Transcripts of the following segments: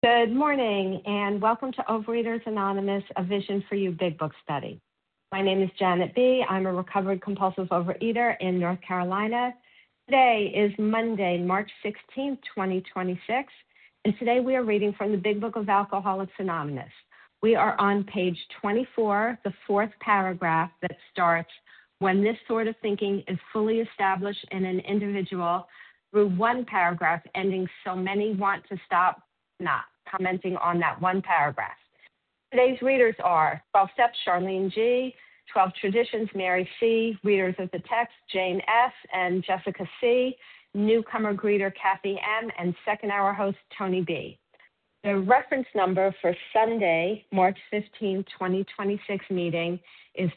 Good morning, and welcome to Overeaters Anonymous, a Vision for You Big Book Study. My name is Janet B. I'm a recovered compulsive overeater in North Carolina. Today is Monday, March 16th, 2026, and today we are reading from the Big Book of Alcoholics Anonymous. We are on page 24, the fourth paragraph that starts, when this sort of thinking is fully established in an individual, through one paragraph ending, so many want to stop not, commenting on that one paragraph. Today's readers are 12 Steps, Charlene G., 12 Traditions, Mary C., readers of the text, Jane S. and Jessica C., newcomer greeter, Kathy M., and second hour host, Tony B. The reference number for Sunday, March 15, 2026 meeting is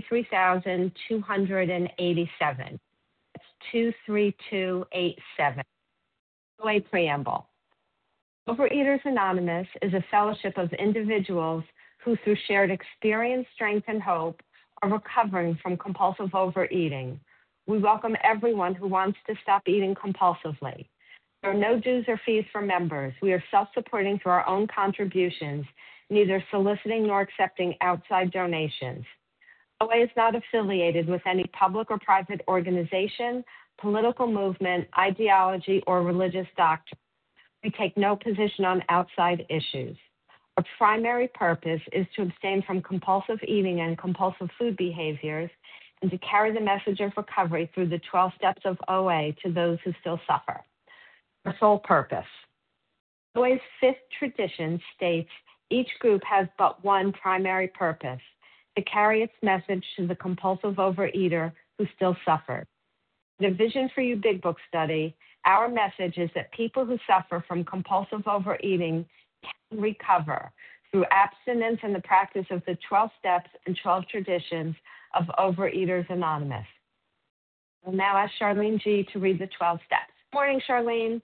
23,287. That's 23287. OA Preamble. Overeaters Anonymous is a fellowship of individuals who, through shared experience, strength, and hope, are recovering from compulsive overeating. We welcome everyone who wants to stop eating compulsively. There are no dues or fees for members. We are self-supporting through our own contributions, neither soliciting nor accepting outside donations. OA is not affiliated with any public or private organization, political movement, ideology, or religious doctrine. We take no position on outside issues. Our primary purpose is to abstain from compulsive eating and compulsive food behaviors and to carry the message of recovery through the 12 steps of OA to those who still suffer. Our sole purpose. OA's fifth tradition states each group has but one primary purpose, to carry its message to the compulsive overeater who still suffers. The Vision for You Big Book Study, our message is that people who suffer from compulsive overeating can recover through abstinence and the practice of the 12 steps and 12 traditions of Overeaters Anonymous. I'll now ask Charlene G. to read the 12 steps. Morning, Charlene.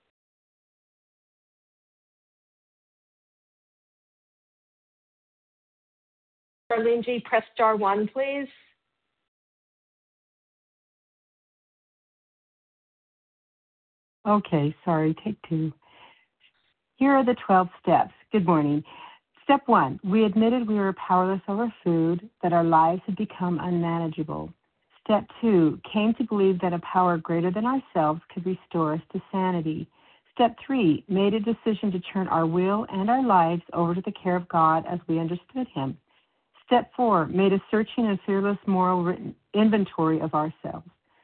Charlene G., press star 1, please. Okay, sorry, take 2. Here are the 12 steps. Good morning. Step 1, we admitted we were powerless over food, that our lives had become unmanageable. Step 2, came to believe that a power greater than ourselves could restore us to sanity. Step 3, made a decision to turn our will and our lives over to the care of God as we understood Him. Step 4, made a searching and fearless moral inventory of ourselves.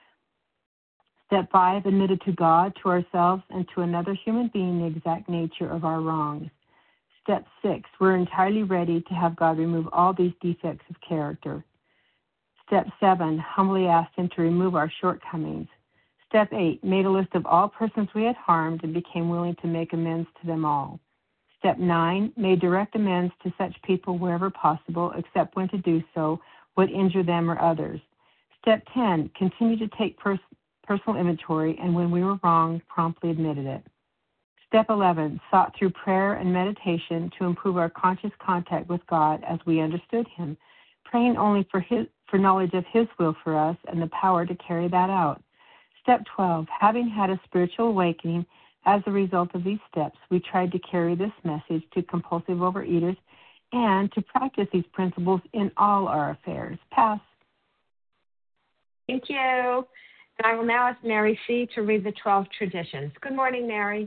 Step 5, admitted to God, to ourselves, and to another human being the exact nature of our wrongs. Step 6, we're entirely ready to have God remove all these defects of character. Step 7, humbly asked Him to remove our shortcomings. Step 8, made a list of all persons we had harmed and became willing to make amends to them all. Step 9, made direct amends to such people wherever possible, except when to do so would injure them or others. Step 10, continued to take personal inventory, and when we were wrong, promptly admitted it. Step 11, sought through prayer and meditation to improve our conscious contact with God as we understood Him, praying only for knowledge of His will for us and the power to carry that out. Step 12, having had a spiritual awakening as a result of these steps, we tried to carry this message to compulsive overeaters and to practice these principles in all our affairs. Pass. Thank you. And I will now ask Mary C. to read the 12 traditions. Good morning, Mary.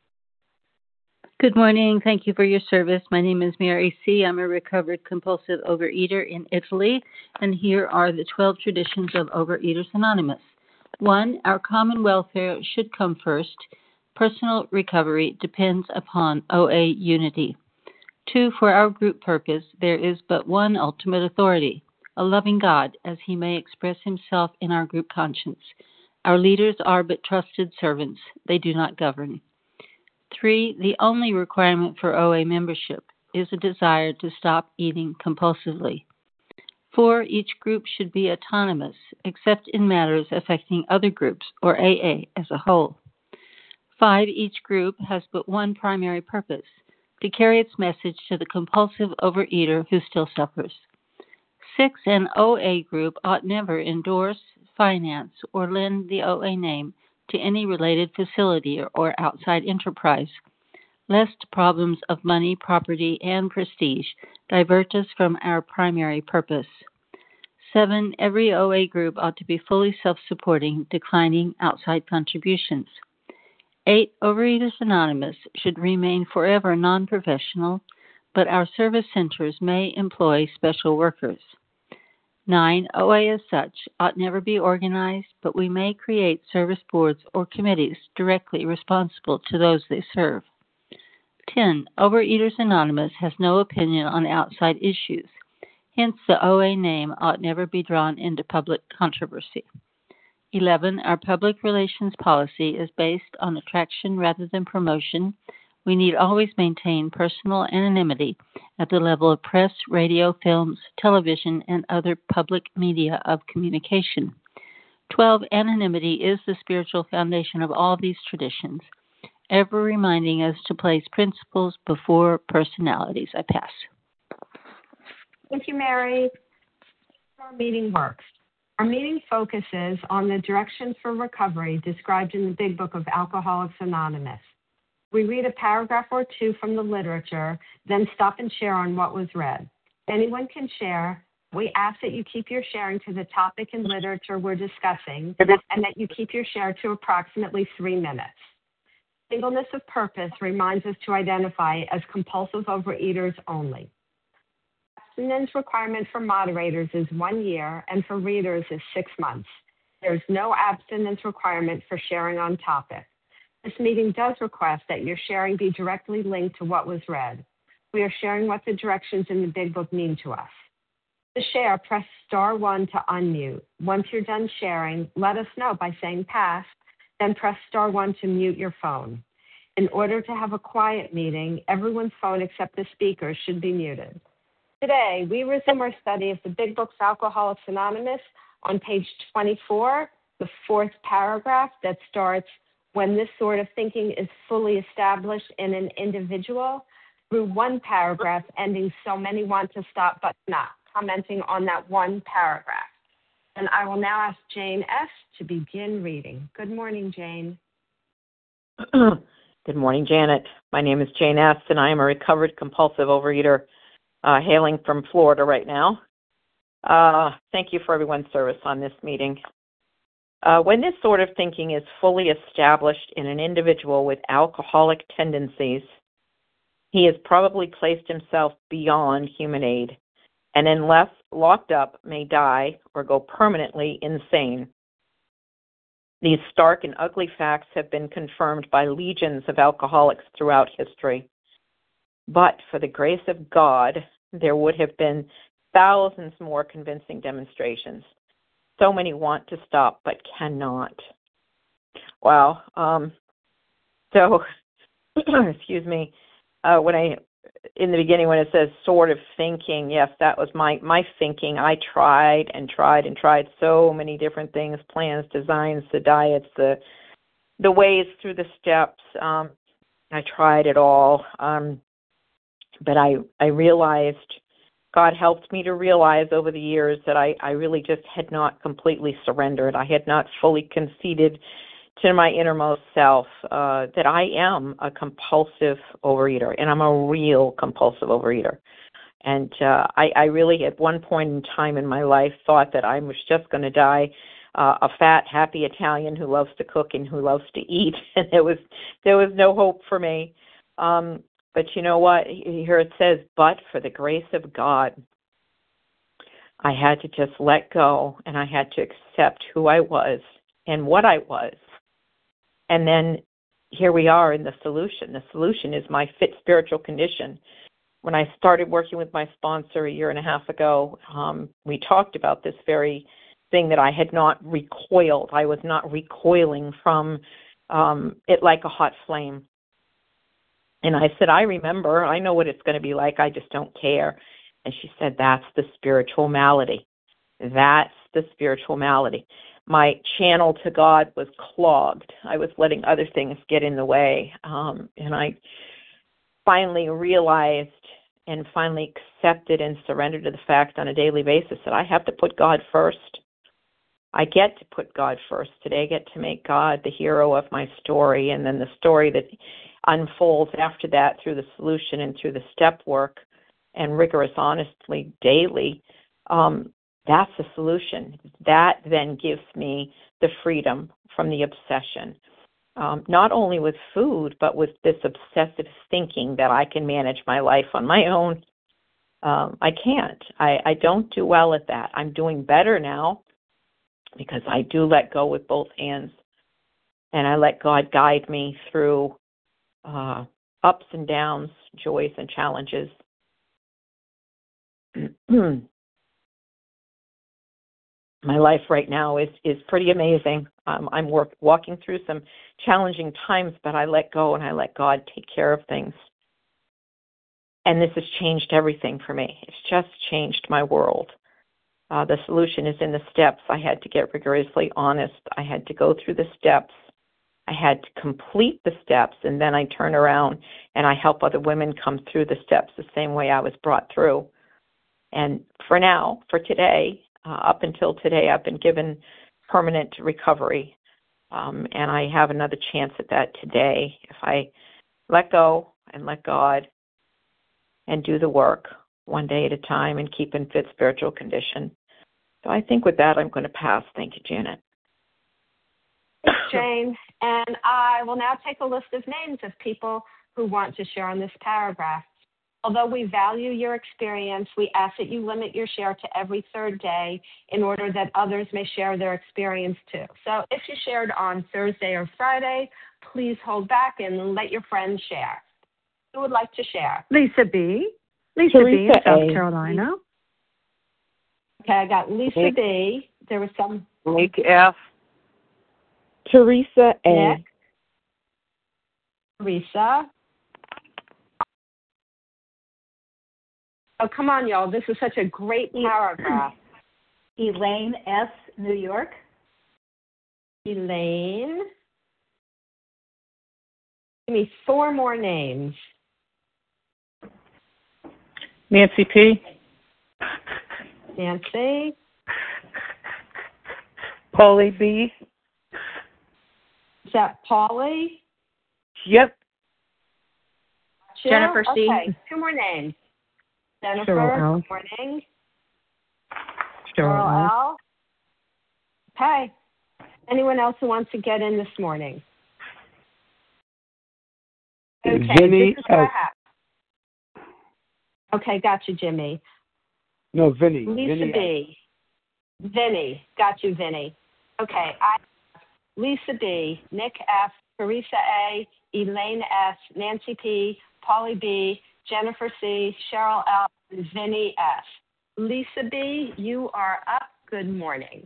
Good morning. Thank you for your service. My name is Mary C. I'm a recovered compulsive overeater in Italy, and here are the 12 traditions of Overeaters Anonymous. 1, our common welfare should come first. Personal recovery depends upon OA unity. 2, for our group purpose, there is but one ultimate authority, a loving God, as He may express Himself in our group conscience. Our leaders are but trusted servants. They do not govern. 3, the only requirement for OA membership is a desire to stop eating compulsively. 4, each group should be autonomous, except in matters affecting other groups or AA as a whole. 5, each group has but one primary purpose, to carry its message to the compulsive overeater who still suffers. 6, an OA group ought never endorse, finance, or lend the OA name to any related facility or outside enterprise. lest problems of money, property, and prestige divert us from our primary purpose. 7. Every OA group ought to be fully self-supporting, declining outside contributions. 8. Overeaters Anonymous should remain forever non-professional, but our service centers may employ special workers. 9. OA as such ought never be organized, but we may create service boards or committees directly responsible to those they serve. 10. Overeaters Anonymous has no opinion on outside issues. Hence, the OA name ought never be drawn into public controversy. 11. Our public relations policy is based on attraction rather than promotion. We need always maintain personal anonymity at the level of press, radio, films, television, and other public media of communication. 12. Anonymity is the spiritual foundation of all these traditions, ever reminding us to place principles before personalities. I pass. Thank you, Mary. Our meeting works. Our meeting focuses on the directions for recovery described in the Big Book of Alcoholics Anonymous. We read a paragraph or two from the literature, then stop and share on what was read. Anyone can share. We ask that you keep your sharing to the topic and literature we're discussing, and that you keep your share to approximately 3 minutes. Singleness of purpose reminds us to identify as compulsive overeaters only. Abstinence requirement for moderators is 1 year, and for readers is 6 months. There is no abstinence requirement for sharing on topic. This meeting does request that your sharing be directly linked to what was read. We are sharing what the directions in the Big Book mean to us. To share, press *1 to unmute. Once you're done sharing, let us know by saying pass, then press *1 to mute your phone. In order to have a quiet meeting, everyone's phone except the speaker should be muted. Today, we resume our study of the Big Book's Alcoholics Anonymous on page 24, the 4th paragraph that starts, when this sort of thinking is fully established in an individual, through 1 paragraph ending, so many want to stop but not, commenting on that 1 paragraph. And I will now ask Jane S. to begin reading. Good morning, Jane. Good morning, Janet. My name is Jane S., and I am a recovered compulsive overeater hailing from Florida right now. Thank you for everyone's service on this meeting. When this sort of thinking is fully established in an individual with alcoholic tendencies, he has probably placed himself beyond human aid, and unless locked up, may die or go permanently insane. These stark and ugly facts have been confirmed by legions of alcoholics throughout history. But for the grace of God, there would have been thousands more convincing demonstrations. So many want to stop but cannot. Wow. Excuse me. In the beginning when it says sort of thinking, yes, that was my thinking. I tried and tried and tried so many different things, plans, designs, the diets, the ways through the steps. I tried it all. But I realized, God helped me to realize over the years that I really just had not completely surrendered. I had not fully conceded to my innermost self that I am a compulsive overeater, and I'm a real compulsive overeater. And I really, at one point in time in my life, thought that I was just going to die a fat, happy Italian who loves to cook and who loves to eat, and there was no hope for me. But you know what? Here it says, but for the grace of God, I had to just let go, and I had to accept who I was and what I was. And then here we are in the solution. The solution is my fit spiritual condition. When I started working with my sponsor 1.5 years ago, we talked about this very thing that I had not recoiled. I was not recoiling from it like a hot flame. And I said, I remember, I know what it's going to be like, I just don't care. And she said, that's the spiritual malady. That's the spiritual malady. My channel to God was clogged. I was letting other things get in the way. And I finally realized and finally accepted and surrendered to the fact on a daily basis that I have to put God first. I get to put God first. Today I get to make God the hero of my story, and then the story that unfolds after that through the solution and through the step work and rigorous honestly daily, that's the solution. That then gives me the freedom from the obsession, not only with food, but with this obsessive thinking that I can manage my life on my own. I can't. I don't do well at that. I'm doing better now because I do let go with both hands, and I let God guide me through ups and downs, joys and challenges. My life right now is pretty amazing. I'm walking through some challenging times, but I let go and I let God take care of things. And this has changed everything for me. It's just changed my world. The solution is in the steps. I had to get rigorously honest. I had to go through the steps. I had to complete the steps, and then I turn around and I help other women come through the steps the same way I was brought through. And for now, for today, up until today, I've been given permanent recovery, and I have another chance at that today if I let go and let God and do the work one day at a time and keep in fit spiritual condition. So I think with that, I'm going to pass. Thank you, Janet. Thanks, Jane. And I will now take a list of names of people who want to share on this paragraph. Although we value your experience, we ask that you limit your share to every third day in order that others may share their experience too. So if you shared on Thursday or Friday, please hold back and let your friends share. Who would like to share? Lisa B. Lisa B. in South Carolina. Okay, I got Lisa B. There was some. Nick F. Teresa A. Nick. Teresa. Oh, come on, y'all. This is such a great paragraph. Elaine S., New York. Elaine. Give me 4 more names. Nancy P. Nancy. Polly B. Is that Polly? Yep. Jill? Jennifer C. Okay, 2 more names. Jennifer, Cheryl L. good morning. Cheryl L. L. Okay. Anyone else who wants to get in this morning? Okay, Vinny this is what I S. have. Okay, got you, Jimmy. No, Vinny. Lisa Vinny B. Vinny. Got you, Vinny. Okay, I have Lisa B., Nick F., Teresa A., Elaine S., Nancy P., Polly B., Jennifer C., Cheryl L., and Vinny S. Lisa B., you are up. Good morning.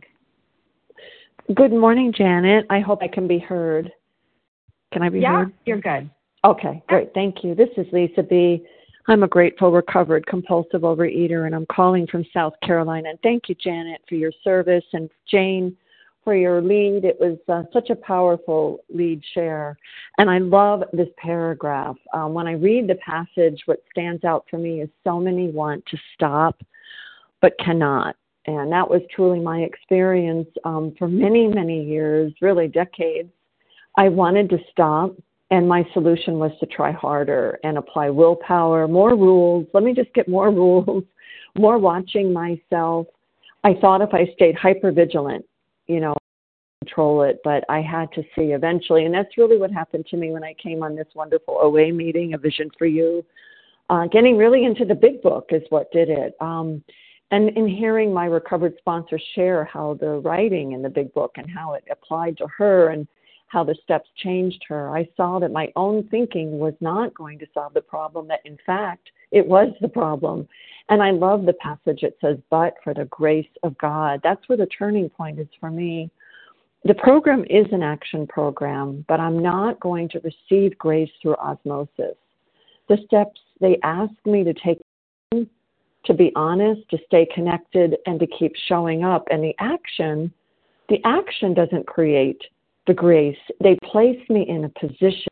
Good morning, Janet. I hope I can be heard. Can I be heard? Yeah, you're good. Okay, great. Thank you. This is Lisa B. I'm a grateful, recovered, compulsive overeater, and I'm calling from South Carolina. And thank you, Janet, for your service, and Jane, for your lead. It was such a powerful lead share. And I love this paragraph. When I read the passage, what stands out for me is so many want to stop but cannot. And that was truly my experience for many, many years, really decades. I wanted to stop, and my solution was to try harder and apply willpower, more rules. Let me just get more rules, more watching myself. I thought if I stayed hypervigilant, control it, but I had to see eventually. And that's really what happened to me when I came on this wonderful OA meeting, A Vision for You. Getting really into the big book is what did it. And in hearing my recovered sponsor share how the writing in the big book and how it applied to her and how the steps changed her, I saw that my own thinking was not going to solve the problem, that in fact, it was the problem. And I love the passage. It says, but for the grace of God. That's where the turning point is for me. The program is an action program, but I'm not going to receive grace through osmosis. The steps, they ask me to take, to be honest, to stay connected, and to keep showing up. And the action doesn't create the grace. They place me in a position.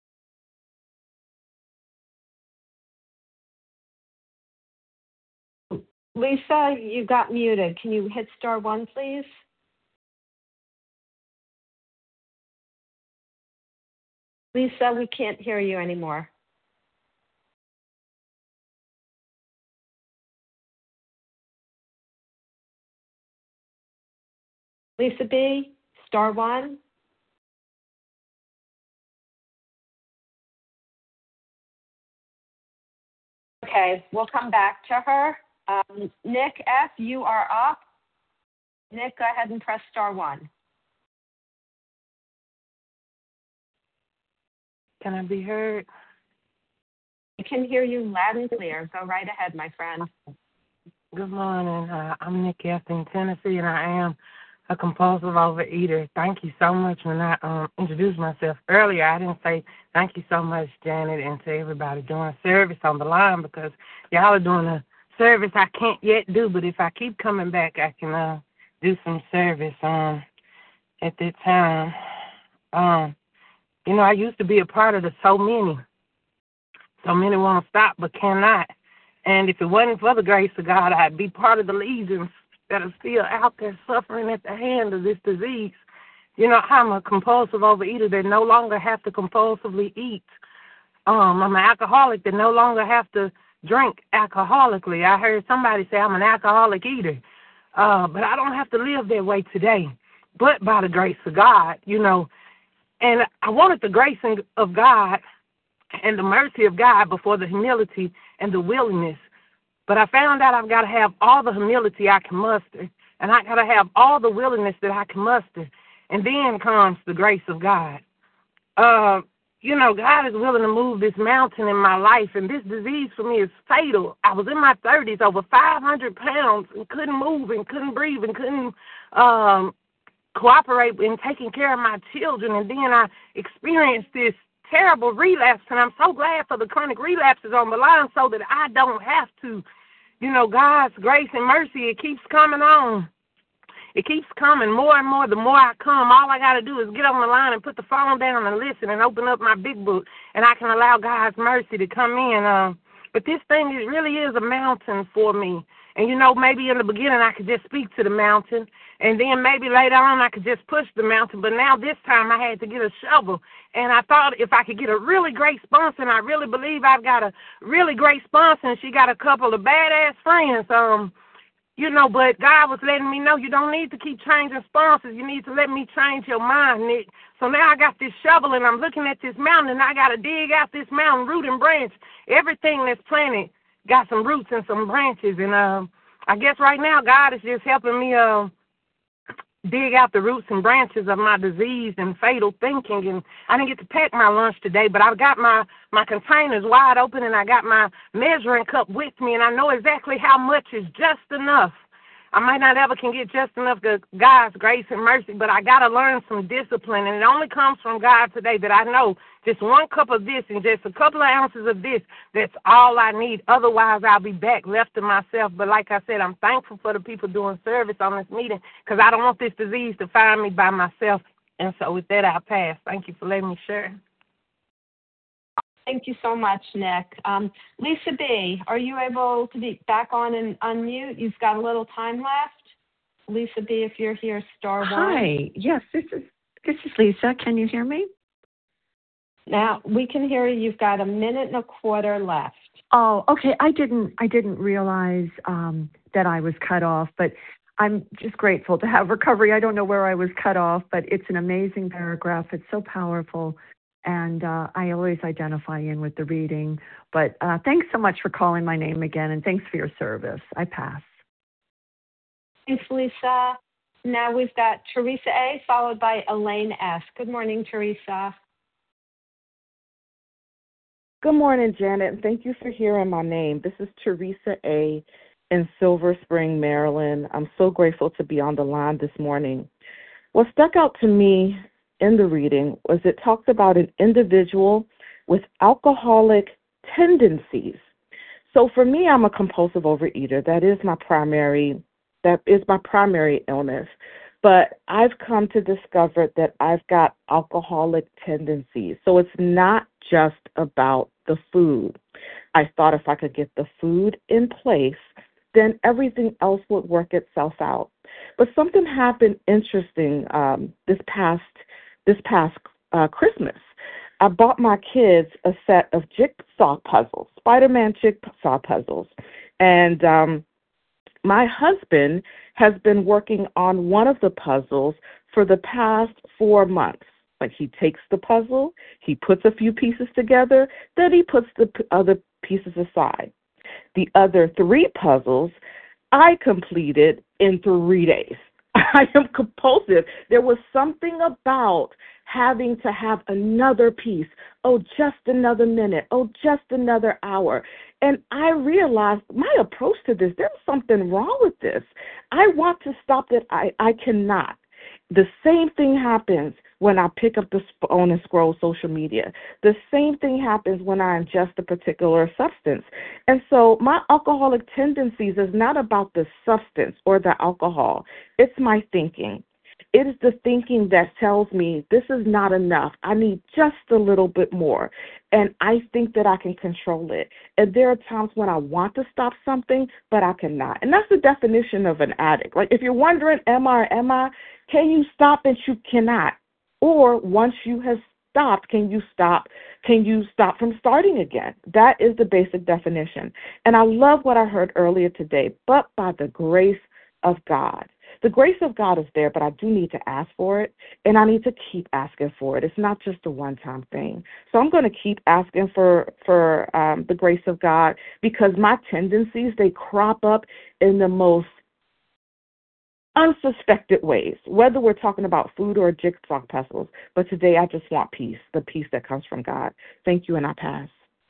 Lisa, you got muted. Can you hit *1, please? Lisa, we can't hear you anymore. Lisa B, *1. Okay, we'll come back to her. Nick F, you are up. Nick, go ahead and press *1. Can I be heard? I can hear you loud and clear. Go right ahead, my friend. Good morning. I'm Nick F. in Tennessee, and I am a compulsive overeater. Thank you so much. When I introduced myself earlier, I didn't say thank you so much, Janet, and to everybody doing service on the line, because y'all are doing a service I can't yet do, but if I keep coming back, I can do some service at that time. I used to be a part of the so many. So many want to stop but cannot. And if it wasn't for the grace of God, I'd be part of the legions that are still out there suffering at the hand of this disease. I'm a compulsive overeater that no longer have to compulsively eat. I'm an alcoholic that no longer have to drink alcoholically. I heard somebody say I'm an alcoholic eater. But I don't have to live that way today, but by the grace of God, And I wanted the grace of God and the mercy of God before the humility and the willingness. But I found out I've got to have all the humility I can muster, and I got to have all the willingness that I can muster. And then comes the grace of God. God is willing to move this mountain in my life, and this disease for me is fatal. I was in my 30s, over 500 pounds, and couldn't move and couldn't breathe and couldn't cooperate in taking care of my children. And then I experienced this terrible relapse, and I'm so glad for the chronic relapses on the line so that I don't have to. God's grace and mercy, it keeps coming on. It keeps coming more and more. The more I come, all I got to do is get on the line and put the phone down and listen and open up my big book, and I can allow God's mercy to come in. But this thing, it really is a mountain for me. And, maybe in the beginning I could just speak to the mountain, and then maybe later on I could just push the mountain. But now this time I had to get a shovel. And I thought if I could get a really great sponsor, and I really believe I've got a really great sponsor, and she got a couple of badass friends, but God was letting me know you don't need to keep changing sponsors. You need to let me change your mind, Nick. So now I got this shovel, and I'm looking at this mountain, and I got to dig out this mountain, root and branch. Everything that's planted got some roots and some branches. And I guess right now God is just helping me dig out the roots and branches of my disease and fatal thinking. And I didn't get to pack my lunch today, but I've got my containers wide open, and I got my measuring cup with me, and I know exactly how much is just enough. I might not ever can get just enough of God's grace and mercy, but I got to learn some discipline, and it only comes from God today that I know just 1 cup of this and just a couple of ounces of this, that's all I need. Otherwise, I'll be back left to myself. But like I said, I'm thankful for the people doing service on this meeting, because I don't want this disease to find me by myself. And so with that, I'll pass. Thank you for letting me share. Thank you so much, Nick. Lisa B, are you able to be back on and unmute? You've got a little time left. Lisa B, if you're here, *1. Hi. Yes, this is Lisa. Can you hear me? Now we can hear you. You've got 1.25 minutes left. Oh, okay. I didn't realize that I was cut off, but I'm just grateful to have recovery. I don't know where I was cut off, but it's an amazing paragraph. It's so powerful. And I always identify in with the reading. But thanks so much for calling my name again, and thanks for your service. I pass. Thanks, Lisa. Now we've got Teresa A, followed by Elaine S. Good morning, Teresa. Good morning, Janet, and thank you for hearing my name. This is Teresa A. in Silver Spring, Maryland. I'm so grateful to be on the line this morning. What stuck out to me in the reading was it talked about an individual with alcoholic tendencies. So for me, I'm a compulsive overeater. That is my primary illness. But I've come to discover that I've got alcoholic tendencies. So it's not just about the food. I thought if I could get the food in place, then everything else would work itself out. But something happened interesting this past Christmas. I bought my kids a set of jigsaw puzzles, Spider-Man jigsaw puzzles. And my husband has been working on one of the puzzles for the past 4 months. Like, he takes the puzzle, he puts a few pieces together, then he puts the other pieces aside. The other 3 puzzles I completed in 3 days. I am compulsive. There was something about having to have another piece. Oh, just another minute. Oh, just another hour. And I realized my approach to this, there's something wrong with this. I want to stop it. I cannot. The same thing happens when I pick up the phone and scroll social media. The same thing happens when I ingest a particular substance. And so my alcoholic tendencies is not about the substance or the alcohol. It's my thinking. It is the thinking that tells me this is not enough. I need just a little bit more. And I think that I can control it. And there are times when I want to stop something, but I cannot. And that's the definition of an addict. Like, if you're wondering, am I, can you stop? And you cannot. Or once you have stopped, can you stop from starting again? That is the basic definition. And I love what I heard earlier today, but by the grace of God. The grace of God is there, but I do need to ask for it, and I need to keep asking for it. It's not just a one-time thing. So I'm going to keep asking for the grace of God, because my tendencies, they crop up in the most unsuspected ways, whether we're talking about food or jigsaw puzzles. But today I just want peace, the peace that comes from God. Thank you, and I pass.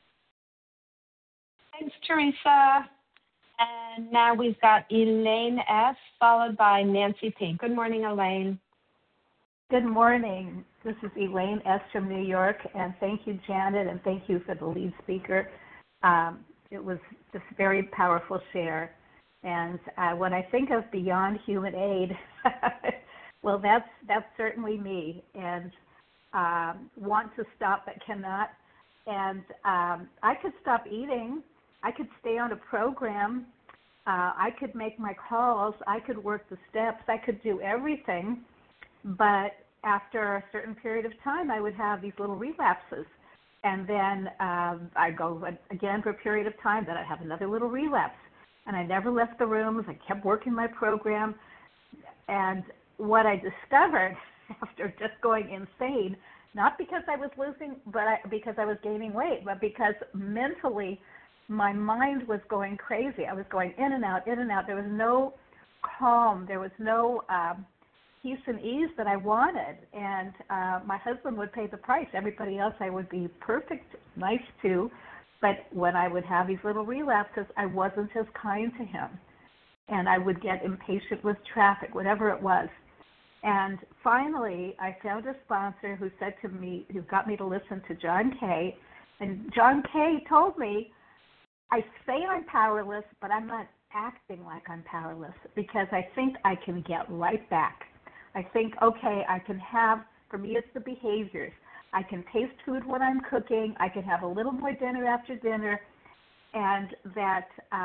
Thanks, Teresa. And now we've got Elaine S., followed by Nancy P. Good morning, Elaine. Good morning. This is Elaine S. from New York, and thank you, Janet, and thank you for the lead speaker. It was just a very powerful share. And when I think of beyond human aid, well, that's certainly me, and want to stop but cannot. And I could stop eating. I could stay on a program. I could make my calls. I could work the steps. I could do everything. But after a certain period of time, I would have these little relapses. And then I'd go again for a period of time. Then I'd have another little relapse. And I never left the rooms. I kept working my program. And what I discovered after just going insane, not because I was losing, but because I was gaining weight, but because mentally my mind was going crazy. I was going in and out, in and out. There was no calm. There was no peace and ease that I wanted. And my husband would pay the price. Everybody else I would be perfect, nice to. But when I would have these little relapses, I wasn't as kind to him. And I would get impatient with traffic, whatever it was. And finally, I found a sponsor who said to me, who got me to listen to John Kay. And John Kay told me, I say I'm powerless, but I'm not acting like I'm powerless, because I think I can get right back. I think, okay, I can have, for me it's the behaviors. I can taste food when I'm cooking. I can have a little more dinner after dinner, and that,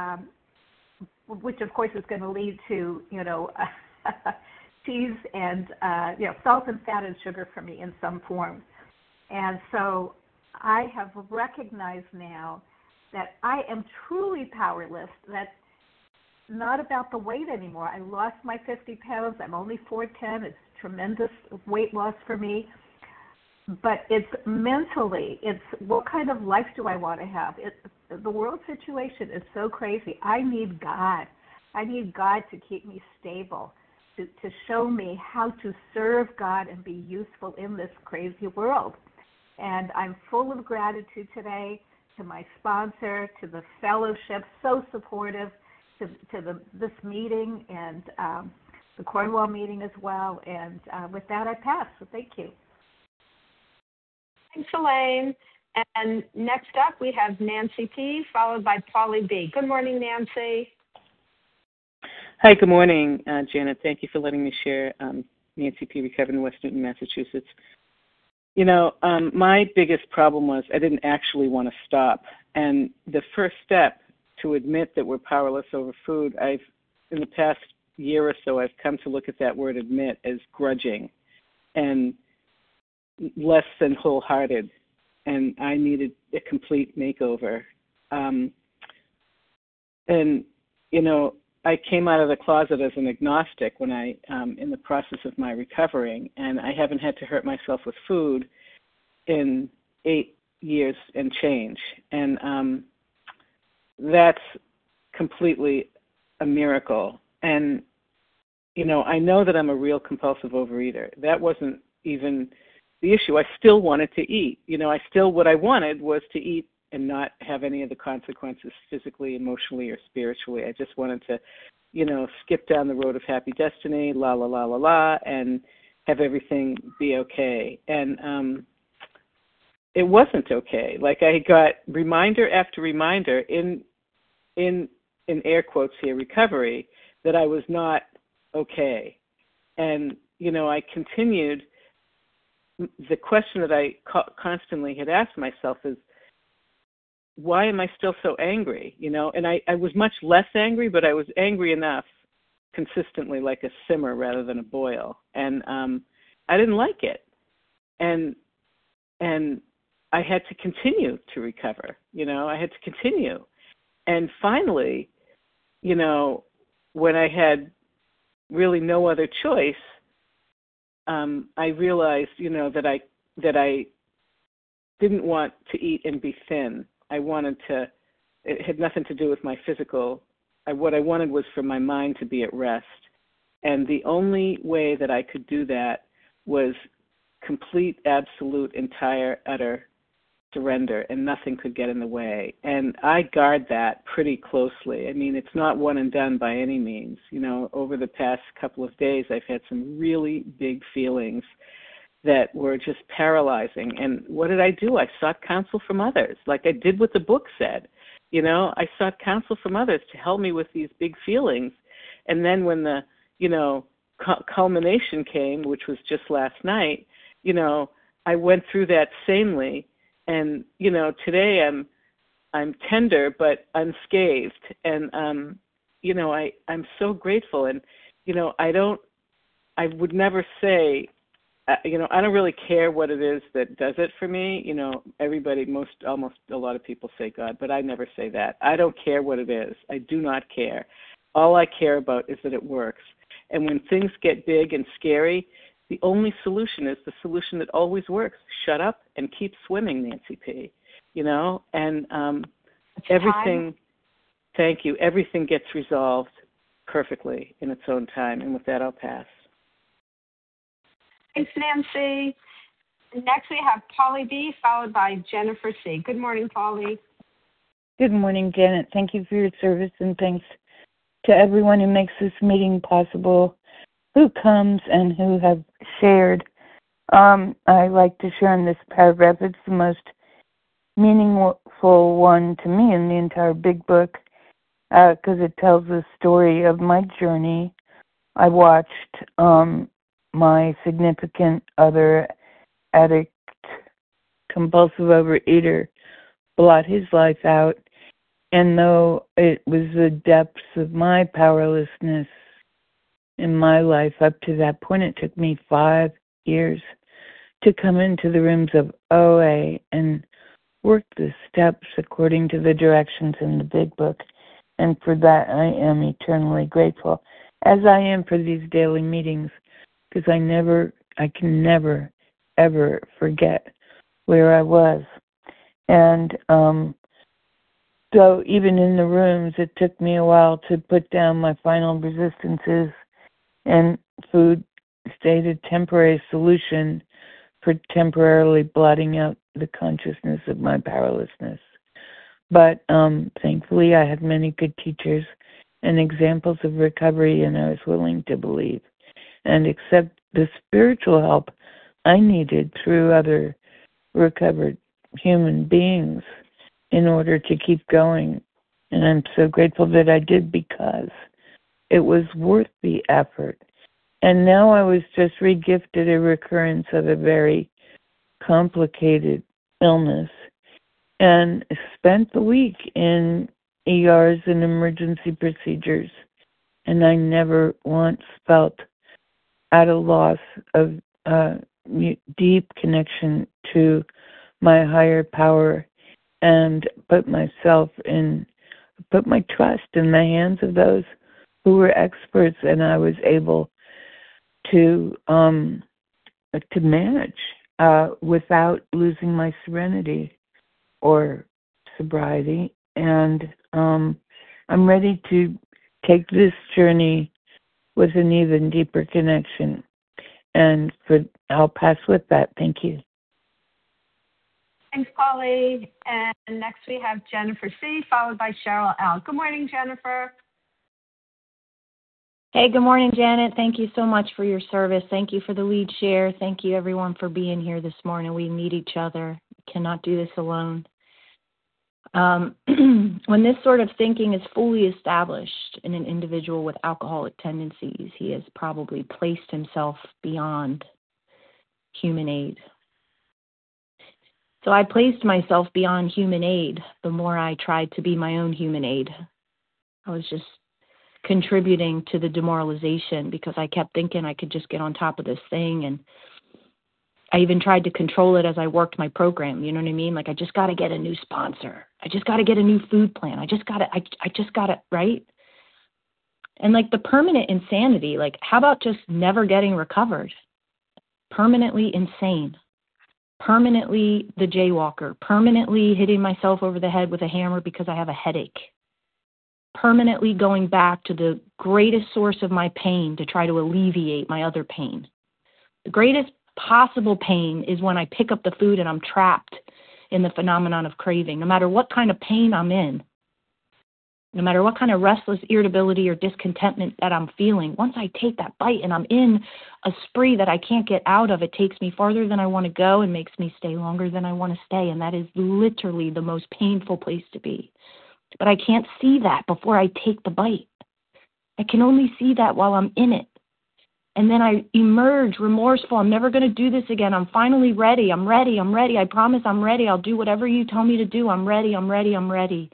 which of course is going to lead to, cheese and, salt and fat and sugar for me in some form. And so I have recognized now that I am truly powerless, that's not about the weight anymore. I lost my 50 pounds. I'm only 4'10". It's tremendous weight loss for me. But it's mentally, it's what kind of life do I want to have? The world situation is so crazy. I need God. I need God to keep me stable, to show me how to serve God and be useful in this crazy world. And I'm full of gratitude today to my sponsor, to the fellowship, so supportive, to this meeting and the Cornwall meeting as well. And with that, I pass. So thank you. Thanks, Elaine. And next up, we have Nancy P., followed by Paulie B. Good morning, Nancy. Hi, good morning, Janet. Thank you for letting me share. Nancy P., recovered in West Newton, Massachusetts. My biggest problem was I didn't actually want to stop. And the first step to admit that we're powerless over food, in the past year or so, I've come to look at that word admit as grudging and less than wholehearted. and I needed a complete makeover. And, you know, I came out of the closet as an agnostic when in the process of my recovering, and I haven't had to hurt myself with food in 8 years and change. And that's completely a miracle. And, you know, I know that I'm a real compulsive overeater. That wasn't even the issue. I still wanted to eat. You know, what I wanted was to eat and not have any of the consequences physically, emotionally, or spiritually. I just wanted to, you know, skip down the road of happy destiny, la, la, la, la, la, and have everything be okay. And it wasn't okay. Like, I got reminder after reminder in air quotes here, recovery, that I was not okay. And, you know, I continued. The question that I constantly had asked myself is, why am I still so angry? You know, and I was much less angry, but I was angry enough consistently, like a simmer rather than a boil. And I didn't like it. And I had to continue to recover. You know, I had to continue. And finally, you know, when I had really no other choice, I realized, you know, that I didn't want to eat and be thin. I wanted to. It had nothing to do with my physical. What I wanted was for my mind to be at rest. And the only way that I could do that was complete, absolute, entire, utter surrender, and nothing could get in the way. And I guard that pretty closely. I mean, it's not one and done by any means. You know, over the past couple of days, I've had some really big feelings that were just paralyzing. And what did I do? I sought counsel from others, like I did what the book said. You know, I sought counsel from others to help me with these big feelings. And then when the, you know, culmination came, which was just last night, you know, I went through that sanely. And, you know, today I'm tender but unscathed. And, you know, I'm so grateful. And, you know, I would never say, you know, I don't really care what it is that does it for me. You know, almost a lot of people say God, but I never say that. I don't care what it is. I do not care. All I care about is that it works. And when things get big and scary, the only solution is the solution that always works. Shut up and keep swimming, Nancy P. You know, and everything, thank you, everything gets resolved perfectly in its own time. And with that, I'll pass. Thanks, Nancy. Next, we have Polly B, followed by Jennifer C. Good morning, Polly. Good morning, Janet. Thank you for your service, and thanks to everyone who makes this meeting possible, who comes and who have shared. I like to share in this paragraph. It's the most meaningful one to me in the entire big book because it tells the story of my journey. I watched my significant other, addict, compulsive overeater, blot his life out. And though it was the depths of my powerlessness in my life up to that point, it took me 5 years to come into the rooms of OA and work the steps according to the directions in the big book. And for that, I am eternally grateful, as I am for these daily meetings, because I can never, ever forget where I was. And so even in the rooms, it took me a while to put down my final resistances, and food stayed a temporary solution for temporarily blotting out the consciousness of my powerlessness. But thankfully, I had many good teachers and examples of recovery, and I was willing to believe and accept the spiritual help I needed through other recovered human beings in order to keep going. And I'm so grateful that I did, because it was worth the effort. And now I was just regifted a recurrence of a very complicated illness and spent the week in ERs and emergency procedures. And I never once felt at a loss of deep connection to my higher power and put my trust in the hands of those who were experts, and I was able to manage without losing my serenity or sobriety. And I'm ready to take this journey with an even deeper connection. And I'll pass with that. Thank you. Thanks, Polly. And next we have Jennifer C., followed by Cheryl L. Good morning, Jennifer. Hey, good morning, Janet. Thank you so much for your service. Thank you for the lead share. Thank you, everyone, for being here this morning. We need each other. We cannot do this alone. When this sort of thinking is fully established in an individual with alcoholic tendencies, he has probably placed himself beyond human aid. So I placed myself beyond human aid the more I tried to be my own human aid. I was just contributing to the demoralization because I kept thinking I could just get on top of this thing. And I even tried to control it as I worked my program. You know what I mean? Like, I just got to get a new sponsor. I just got to get a new food plan. I just got to, right? And like the permanent insanity, like how about just never getting recovered? Permanently insane. Permanently the jaywalker. Permanently hitting myself over the head with a hammer because I have a headache. Permanently going back to the greatest source of my pain to try to alleviate my other pain. The greatest possible pain is when I pick up the food and I'm trapped in the phenomenon of craving. No matter what kind of pain I'm in, no matter what kind of restless irritability or discontentment that I'm feeling, once I take that bite and I'm in a spree that I can't get out of, it takes me farther than I want to go and makes me stay longer than I want to stay. And that is literally the most painful place to be. But I can't see that before I take the bite. I can only see that while I'm in it. And then I emerge remorseful. I'm never going to do this again. I'm finally ready. I'm ready. I'm ready. I promise I'm ready. I'll do whatever you tell me to do. I'm ready. I'm ready. I'm ready.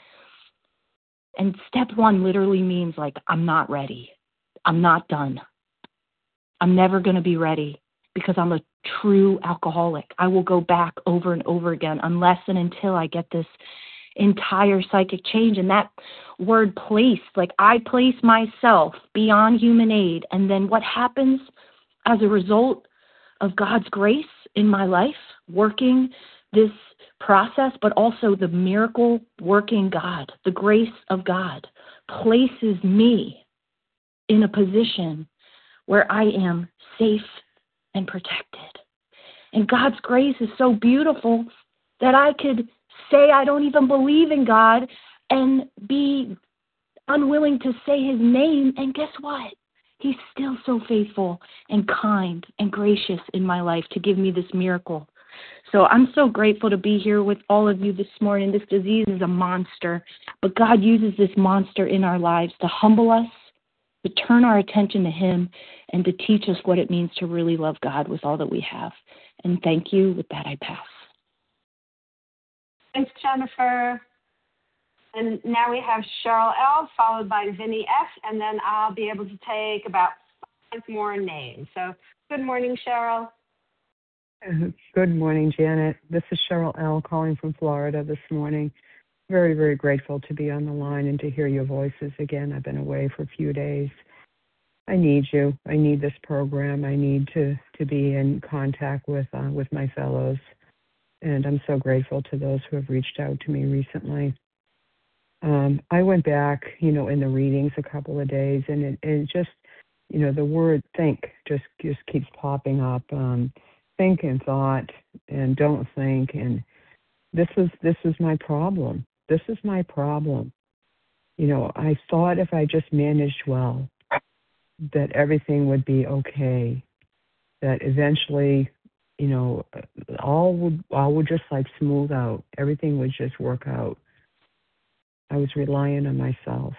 And step one literally means like, I'm not ready. I'm not done. I'm never going to be ready because I'm a true alcoholic. I will go back over and over again unless and until I get this entire psychic change. And that word place, like I place myself beyond human aid. And then what happens as a result of God's grace in my life, working this process, but also the miracle working God, the grace of God places me in a position where I am safe and protected. And God's grace is so beautiful that I could say I don't even believe in God and be unwilling to say his name. And guess what? He's still so faithful and kind and gracious in my life to give me this miracle. So I'm so grateful to be here with all of you this morning. This disease is a monster, but God uses this monster in our lives to humble us, to turn our attention to him, and to teach us what it means to really love God with all that we have. And thank you. With that, I pass. Thanks, Jennifer. And now we have Cheryl L., followed by Vinny F., and then I'll be able to take about 5 more names. So good morning, Cheryl. Good morning, Janet. This is Cheryl L. calling from Florida this morning. Very, very grateful to be on the line and to hear your voices again. I've been away for a few days. I need you. I need this program. I need to be in contact with my fellows. And I'm so grateful to those who have reached out to me recently. I went back, in the readings a couple of days, and it just, the word think just keeps popping up. Think and thought and don't think. And this is my problem. This is my problem. I thought if I just managed well, that everything would be okay, that eventually, all would just like smooth out. Everything would just work out. I was relying on myself.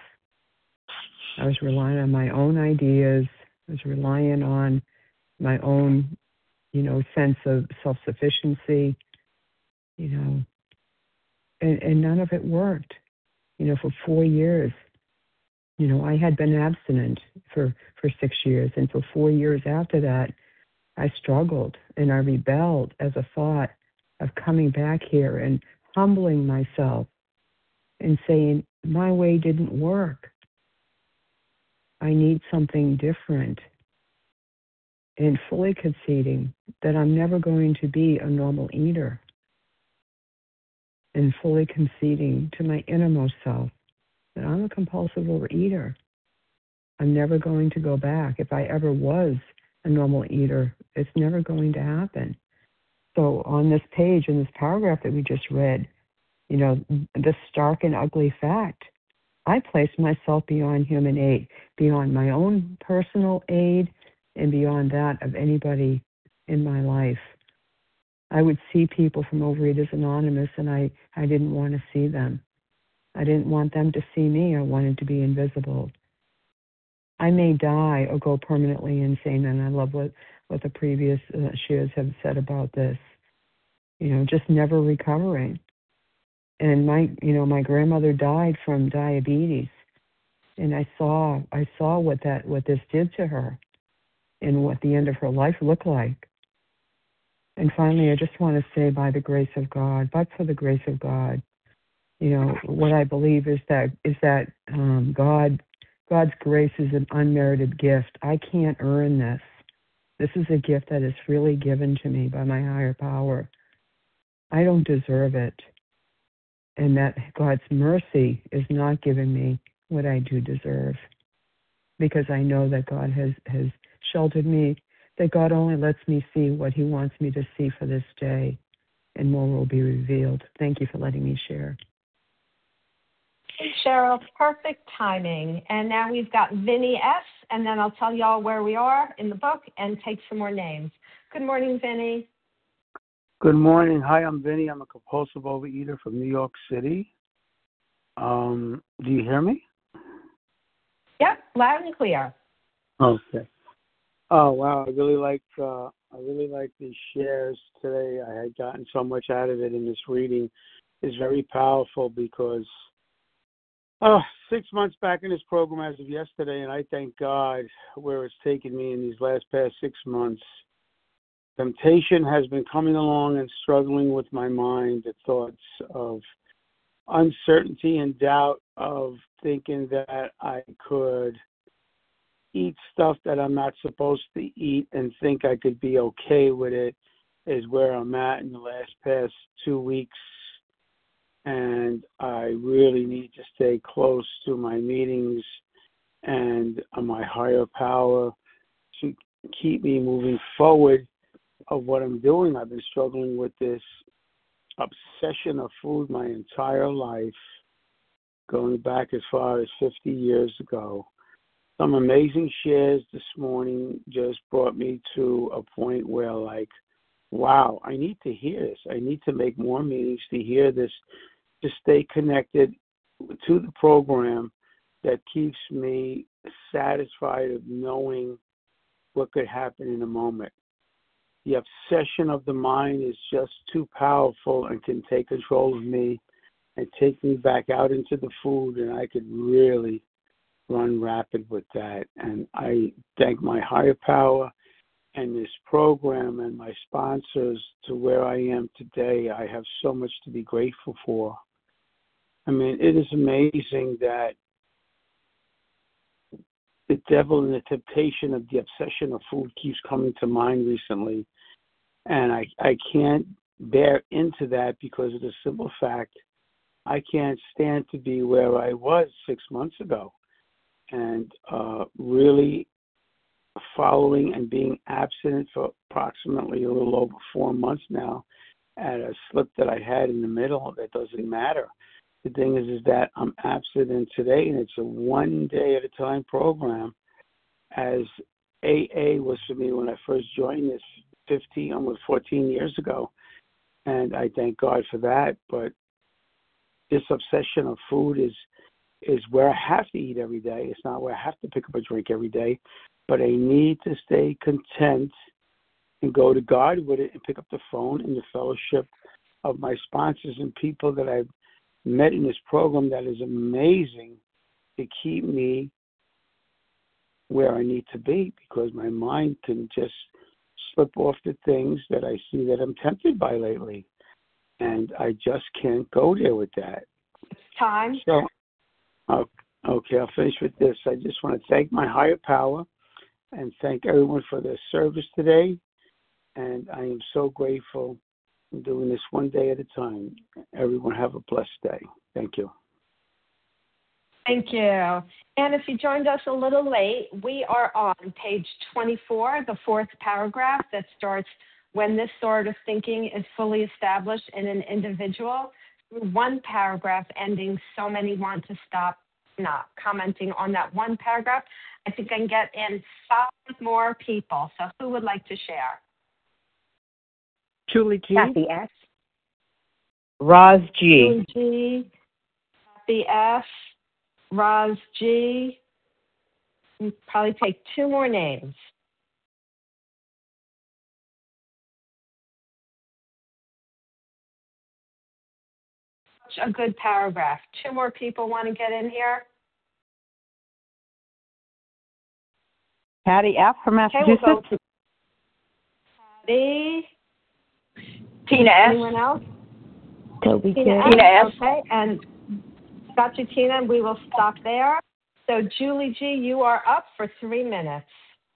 I was relying on my own ideas. I was relying on my own, sense of self-sufficiency, and none of it worked. For 4 years, I had been abstinent for 6 years. And for 4 years after that, I struggled and I rebelled as a thought of coming back here and humbling myself and saying, my way didn't work. I need something different. And fully conceding that I'm never going to be a normal eater. And fully conceding to my innermost self that I'm a compulsive overeater. I'm never going to go back. If I ever was a normal eater, it's never going to happen. So on this page, in this paragraph that we just read, the stark and ugly fact, I place myself beyond human aid, beyond my own personal aid, and beyond that of anybody in my life. I would see people from Overeaters Anonymous, and I didn't want to see them. I didn't want them to see me. I wanted to be invisible. I may die or go permanently insane, and I love what the previous shares have said about this. Just never recovering. And my grandmother died from diabetes, and I saw what this did to her, and what the end of her life looked like. And finally, I just want to say, by the grace of God, but for the grace of God, what I believe is that God's grace is an unmerited gift. I can't earn this. This is a gift that is freely given to me by my higher power. I don't deserve it. And that God's mercy is not giving me what I do deserve. Because I know that God has sheltered me, that God only lets me see what he wants me to see for this day, and more will be revealed. Thank you for letting me share. Hey, Cheryl, perfect timing. And now we've got Vinny S., and then I'll tell y'all where we are in the book and take some more names. Good morning, Vinny. Good morning. Hi, I'm Vinny. I'm a compulsive overeater from New York City. Do you hear me? Yep, loud and clear. Okay. Oh wow, I really like these shares today. I had gotten so much out of it in this reading. It's very powerful because 6 months back in this program as of yesterday, and I thank God where it's taken me in these past 6 months. Temptation has been coming along and struggling with my mind, the thoughts of uncertainty and doubt of thinking that I could eat stuff that I'm not supposed to eat and think I could be okay with it is where I'm at in the past 2 weeks. And I really need to stay close to my meetings and my higher power to keep me moving forward of what I'm doing. I've been struggling with this obsession of food my entire life, going back as far as 50 years ago. Some amazing shares this morning just brought me to a point where, wow, I need to hear this. I need to make more meetings to hear this, to stay connected to the program that keeps me satisfied of knowing what could happen in a moment. The obsession of the mind is just too powerful and can take control of me and take me back out into the food, and I could really run rapid with that. And I thank my higher power and this program and my sponsors to where I am today. I have so much to be grateful for. I mean, it is amazing that the devil and the temptation of the obsession of food keeps coming to mind recently. And I can't bear into that because of the simple fact I can't stand to be where I was 6 months ago. And really following and being abstinent for approximately a little over 4 months now at a slip that I had in the middle, that doesn't matter. The thing is that I'm abstinent today, and it's a 1 day at a time program, as AA was for me when I first joined this 14 years ago. And I thank God for that. But this obsession of food is where I have to eat every day. It's not where I have to pick up a drink every day. But I need to stay content and go to God with it and pick up the phone in the fellowship of my sponsors and people that I've met in this program that is amazing to keep me where I need to be, because my mind can just slip off the things that I see that I'm tempted by lately. and I just can't go there with that. It's time. So, okay, I'll finish with this. I just want to thank my higher power and thank everyone for their service today. And I am so grateful. I'm doing this one day at a time. Everyone have a blessed day. Thank you. Thank you. And if you joined us a little late, we are on page 24, the fourth paragraph that starts, when this sort of thinking is fully established in an individual. One paragraph ending, so many want to stop not commenting on that one paragraph. I think I can get in 5 more people. So who would like to share? Julie G. Kathy S. Roz G. Julie G. Kathy S. Roz G. We'll probably take 2 more names. Such a good paragraph. 2 more people want to get in here. Patty F. from Massachusetts. Okay, we'll go to Patty. Tina S. Anyone else? Toby Tina Tina S. Okay, and got you, Tina, and we will stop there. So, Julie G., you are up for 3 minutes.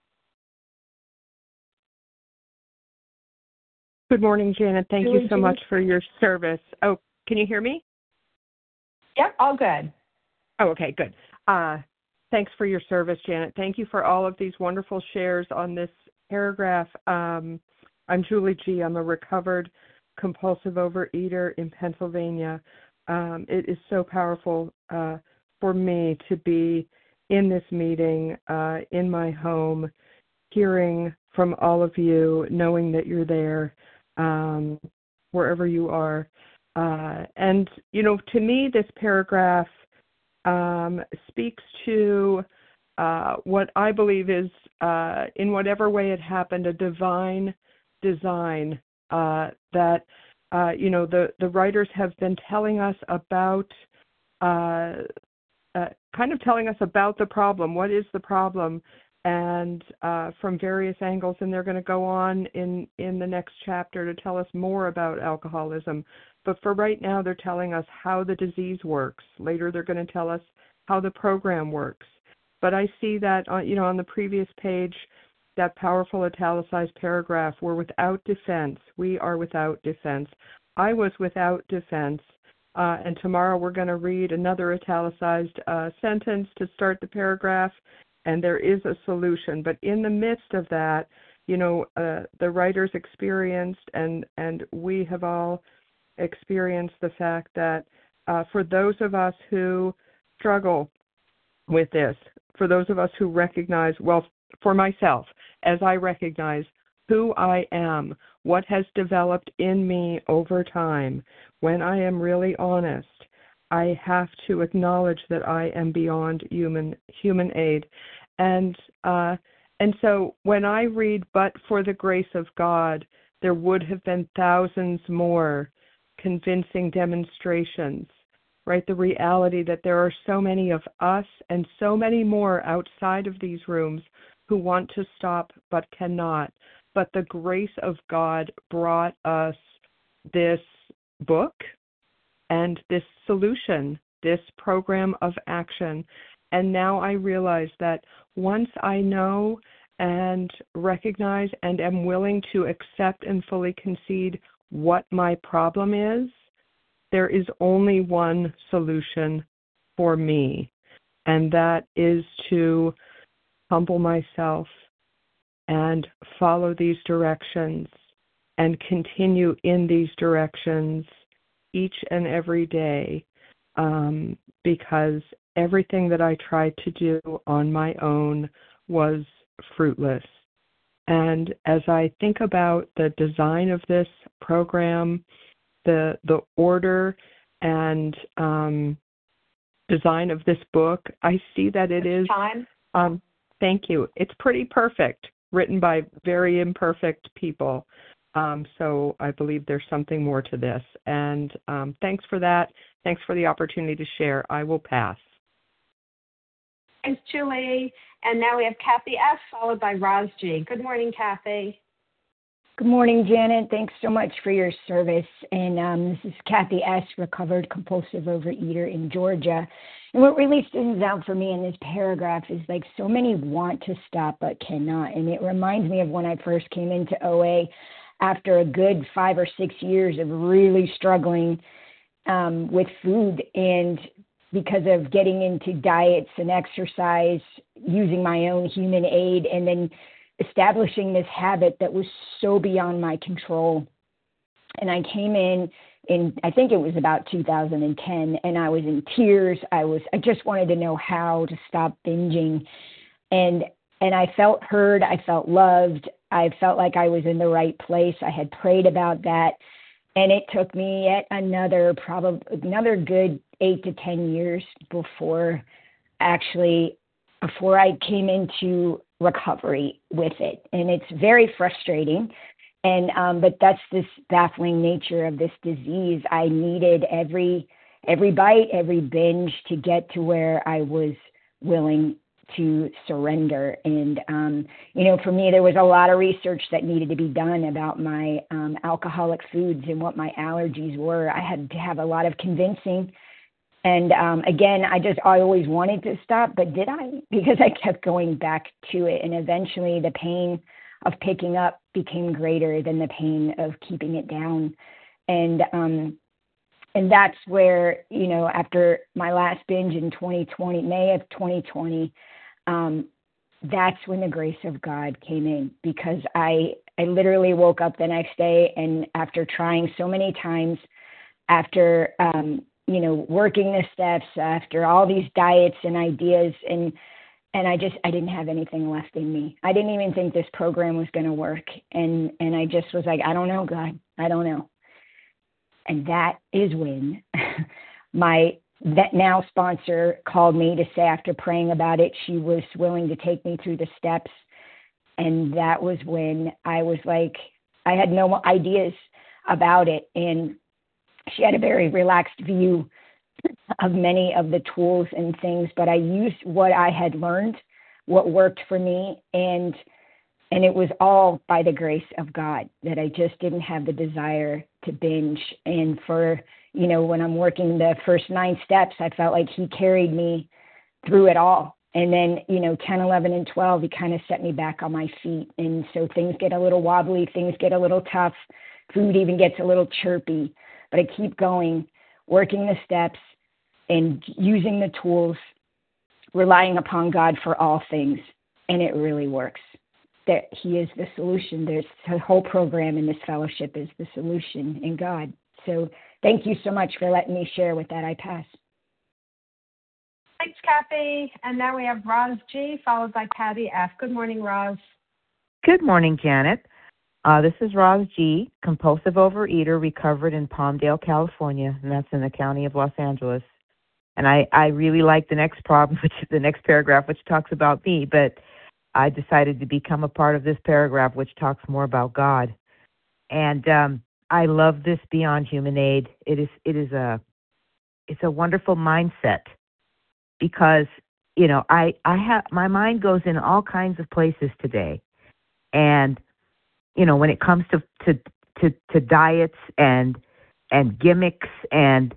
Good morning, Janet. Thank Julie you so G. much for your service. Oh, can you hear me? Yep, all good. Oh, okay, good. Thanks for your service, Janet. Thank you for all of these wonderful shares on this paragraph. I'm Julie G. I'm a recovered compulsive overeater in Pennsylvania. It is so powerful for me to be in this meeting, in my home, hearing from all of you, knowing that you're there, wherever you are. And, you know, to me, this paragraph speaks to what I believe is, in whatever way it happened, a divine design that, you know, the writers have been telling us about, kind of telling us about the problem. What is the problem? And from various angles, and they're going to go on in the next chapter to tell us more about alcoholism. But for right now, they're telling us how the disease works. Later, they're going to tell us how the program works. But I see that, you know, on the previous page, that powerful italicized paragraph, we're without defense. We are without defense. I was without defense. And tomorrow we're going to read another italicized sentence to start the paragraph, and there is a solution. But in the midst of that, you know, the writers experienced, and we have all experienced the fact that for those of us who struggle with this, for those of us who recognize, well, for myself, as I recognize who I am, what has developed in me over time, when I am really honest, I have to acknowledge that I am beyond human aid. And so when I read, but for the grace of God, there would have been thousands more convincing demonstrations, right? The reality that there are so many of us and so many more outside of these rooms who want to stop but cannot. But the grace of God brought us this book and this solution, this program of action. And now I realize that once I know and recognize and am willing to accept and fully concede what my problem is, there is only one solution for me, and that is to humble myself and follow these directions and continue in these directions each and every day, because everything that I tried to do on my own was fruitless. And as I think about the design of this program, the order and design of this book, I see that it is time. Thank you. It's pretty perfect, written by very imperfect people. So I believe there's something more to this. And thanks for that. Thanks for the opportunity to share. I will pass. Thanks, Julie. And now we have Kathy S., followed by Roz G. Good morning, Kathy. Good morning, Janet. Thanks so much for your service. And this is Kathy S., recovered compulsive overeater in Georgia. And what really stands out for me in this paragraph is like so many want to stop but cannot. And it reminds me of when I first came into OA after a good 5 or 6 years of really struggling with food, and because of getting into diets and exercise, using my own human aid, and then establishing this habit that was so beyond my control. And I came in I think it was about 2010, and I was in tears. I just wanted to know how to stop binging. And I felt heard, I felt loved, I felt like I was in the right place. I had prayed about that. And it took me yet another good 8 to 10 years before I came into recovery with it. And it's very frustrating. And but that's this baffling nature of this disease. I needed every bite, every binge to get to where I was willing to surrender. And for me, there was a lot of research that needed to be done about my alcoholic foods and what my allergies were. I had to have a lot of convincing. And again, I always wanted to stop, but did I? Because I kept going back to it. And eventually the pain of picking up became greater than the pain of keeping it down. And that's where, after my last binge in 2020, May of 2020, that's when the grace of God came in, because I literally woke up the next day, and after trying so many times, after working the steps, after all these diets and ideas, and I didn't have anything left in me. I didn't even think this program was going to work. And I just was like, I don't know, God, I don't know. And that is when that now sponsor called me to say, after praying about it, she was willing to take me through the steps. And that was when I was like, I had no ideas about it. And she had a very relaxed view of many of the tools and things, but I used what I had learned, what worked for me, and it was all by the grace of God that I just didn't have the desire to binge. And for, when I'm working the first 9 steps, I felt like he carried me through it all. And then, 10, 11, and 12, he kind of set me back on my feet. And so things get a little wobbly, things get a little tough, food even gets a little chirpy, but I keep going, working the steps and using the tools, relying upon God for all things. And it really works. That he is the solution. There's a whole program in this fellowship is the solution in God. So thank you so much for letting me share. With that, I pass. Thanks, Kathy. And now we have Roz G, followed by Patty F. Good morning, Roz. Good morning, Janet. This is Roz G, compulsive overeater, recovered in Palmdale, California, and that's in the county of Los Angeles. And I really like the next the next paragraph, which talks about me, but I decided to become a part of this paragraph, which talks more about God. And I love this Beyond Human Aid. It's a wonderful mindset, because I have my mind goes in all kinds of places today, and when it comes to diets and gimmicks and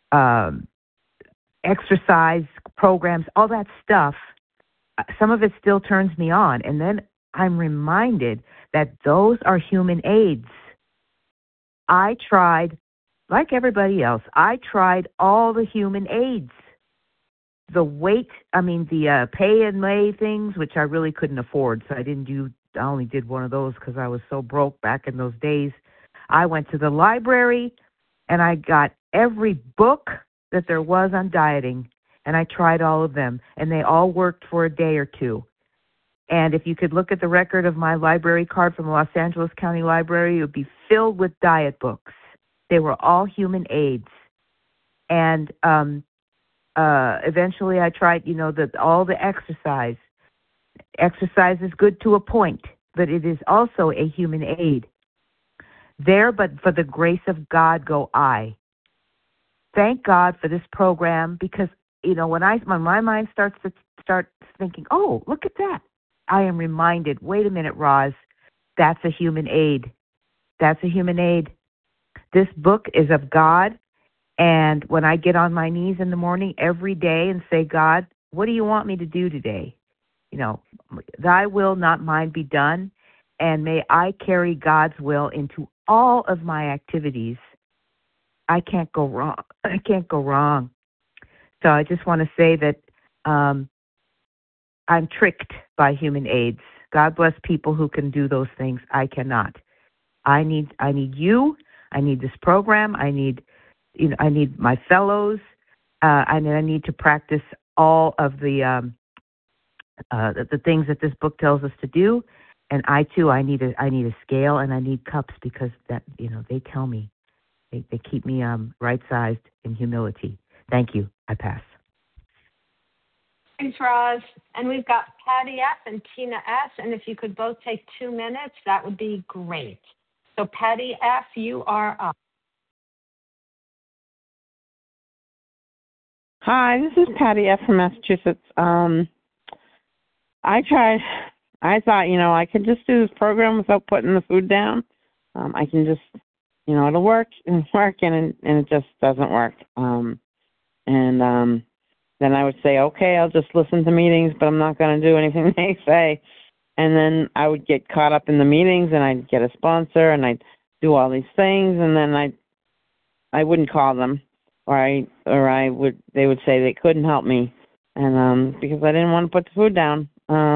exercise programs, all that stuff, some of it still turns me on. And then I'm reminded that those are human aids. I tried, like everybody else, I tried all the human aids. The pay and lay things, which I really couldn't afford, so I only did one of those because I was so broke back in those days. I went to the library and I got every book that there was on dieting, and I tried all of them, and they all worked for a day or two. And if you could look at the record of my library card from the Los Angeles County Library, it would be filled with diet books. They were all human aids. And eventually I tried, all the exercise. Exercise is good to a point, but it is also a human aid. There, but for the grace of God go I. Thank God for this program, because when my mind starts thinking, oh, look at that, I am reminded, wait a minute, Roz, that's a human aid. That's a human aid. This book is of God, and when I get on my knees in the morning every day and say, God, what do you want me to do today? You know, thy will, not mine, be done, and may I carry God's will into all of my activities. I can't go wrong. I can't go wrong. So I just want to say that I'm tricked by human aids. God bless people who can do those things. I cannot. I need you. I need this program. I need my fellows. I need to practice all of the things that this book tells us to do. And I need a scale and I need cups because that they tell me. They keep me right-sized in humility. Thank you. I pass. Thanks, Roz. And we've got Patty F. and Tina S. And if you could both take 2 minutes, that would be great. So Patty F., you are up. Hi, this is Patty F. from Massachusetts. I thought, I could just do this program without putting the food down. I can just, it'll work and it just doesn't work. Then I would say, okay, I'll just listen to meetings, but I'm not going to do anything they say. And then I would get caught up in the meetings, and I'd get a sponsor, and I'd do all these things, and then I wouldn't call them, they would say they couldn't help me, and because I didn't want to put the food down.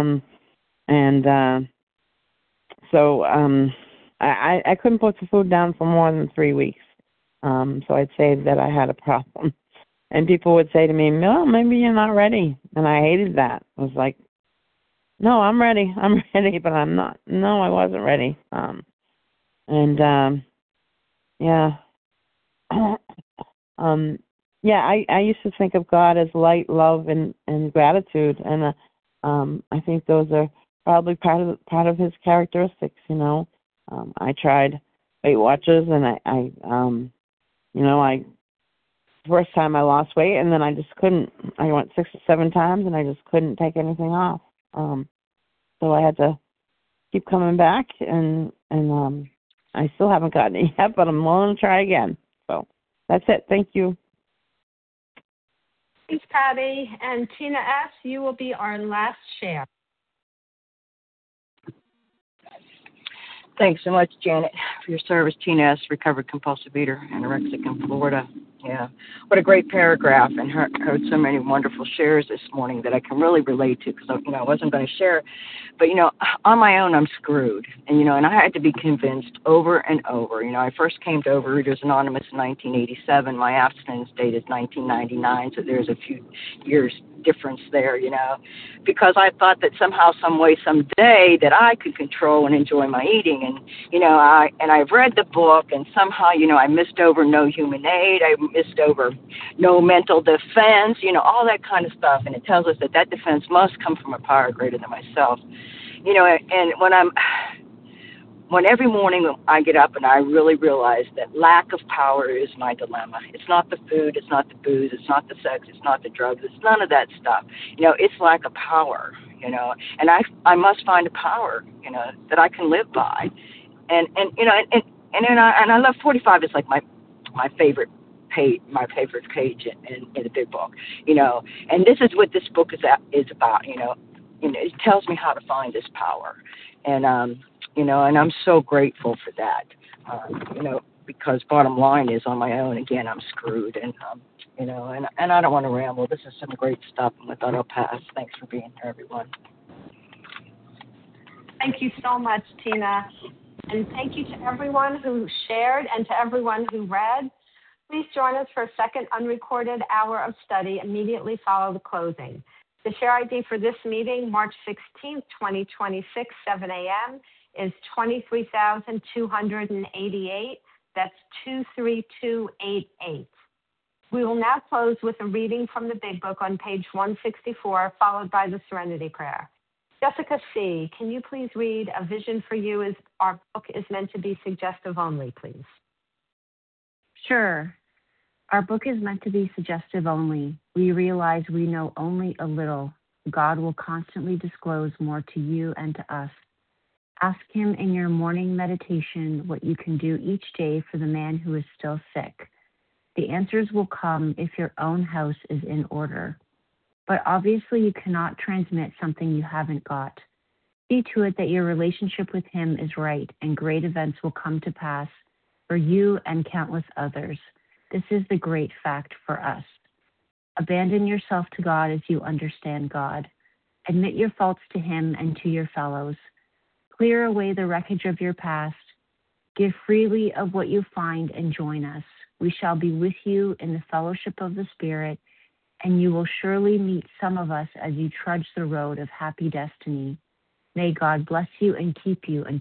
So I couldn't put the food down for more than 3 weeks. So I'd say that I had a problem. And people would say to me, well, maybe you're not ready. And I hated that. I was like, no, I'm ready, but I'm not. No, I wasn't ready. I used to think of God as light, love, and gratitude. And I think those are probably part of his characteristics, I tried Weight Watchers, and first time I lost weight, and then I just couldn't. I went 6 or 7 times, and I just couldn't take anything off. So I had to keep coming back, and I still haven't gotten it yet, but I'm willing to try again. So that's it. Thank you. Thanks, Patty. And Tina S., you will be our last share. Thanks so much, Janet, for your service. Tina S., recovered compulsive eater, anorexic in Florida. Yeah, what a great paragraph, and heard so many wonderful shares this morning that I can really relate to, because I wasn't going to share, but on my own I'm screwed, and and I had to be convinced over and over. I first came to Overeaters Anonymous in 1987. My abstinence date is 1999, so there's a few years difference there, because I thought that somehow, some way, someday that I could control and enjoy my eating, and I've read the book, and somehow I missed over no human aid, I missed over no mental defense, all that kind of stuff, and it tells us that defense must come from a power greater than myself, and when every morning I get up and I really realize that lack of power is my dilemma. It's not the food, it's not the booze, it's not the sex, it's not the drugs, it's none of that stuff. It's lack of power, and I must find a power, that I can live by. And I love 45 is like my favorite page, in the big book, and this is what this book is about, it tells me how to find this power. And and I'm so grateful for that, because bottom line is, on my own, again, I'm screwed, and and I don't want to ramble. This is some great stuff, and with that, I'll pass. Thanks for being here, everyone. Thank you so much, Tina. And thank you to everyone who shared and to everyone who read. Please join us for a second unrecorded hour of study immediately following the closing. The share ID for this meeting, March 16th, 2026, 7 a.m., is 23,288. That's 23288. We will now close with a reading from the Big Book on page 164, followed by the Serenity Prayer. Jessica C., can you please read A Vision for You as our book is meant to be suggestive only, please? Sure. Our book is meant to be suggestive only. We realize we know only a little. God will constantly disclose more to you and to us. Ask him in your morning meditation what you can do each day for the man who is still sick. The answers will come if your own house is in order. But obviously you cannot transmit something you haven't got. See to it that your relationship with him is right, and great events will come to pass for you and countless others. This is the great fact for us. Abandon yourself to God as you understand God. Admit your faults to him and to your fellows. Clear away the wreckage of your past. Give freely of what you find and join us. We shall be with you in the fellowship of the Spirit, and you will surely meet some of us as you trudge the road of happy destiny. May God bless you and keep you